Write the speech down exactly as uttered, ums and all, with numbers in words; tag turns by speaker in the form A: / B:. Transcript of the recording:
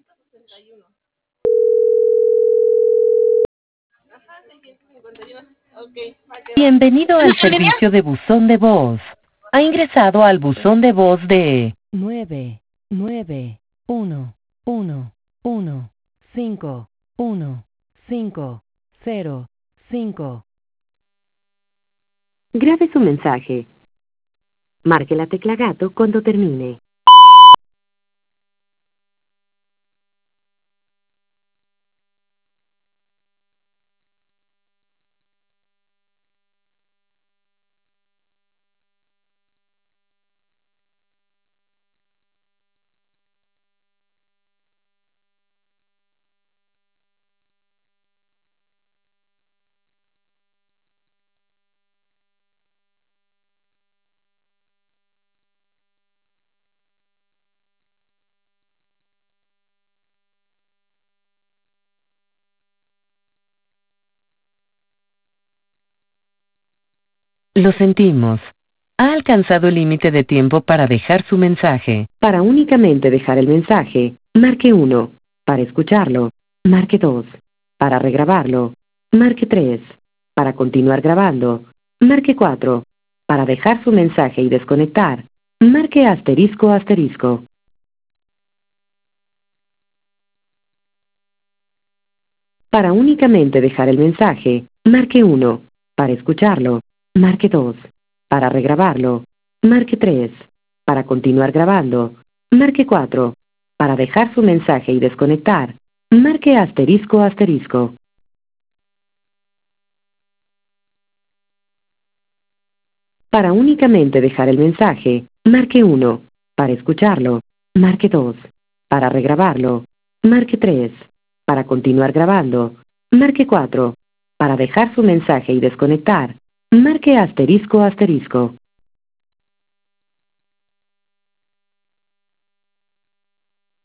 A: Bienvenido al servicio de buzón de voz. Ha ingresado al buzón de voz de nueve nueve uno uno uno cinco uno cinco cero cinco. Grabe su mensaje. Marque la tecla gato cuando termine. Lo sentimos. Ha alcanzado el límite de tiempo para dejar su mensaje. Para únicamente dejar el mensaje, marque uno. Para escucharlo, marque dos. Para regrabarlo, marque tres. Para continuar grabando, marque cuatro. Para dejar su mensaje y desconectar, marque asterisco asterisco. Para únicamente dejar el mensaje, marque uno. Para escucharlo, marque dos. Para regrabarlo, marque tres. Para continuar grabando, marque cuatro. Para dejar su mensaje y desconectar, marque asterisco asterisco. Para únicamente dejar el mensaje, marque uno. Para escucharlo, marque dos. Para regrabarlo, marque tres. Para continuar grabando, marque cuatro. Para dejar su mensaje y desconectar, marque asterisco asterisco.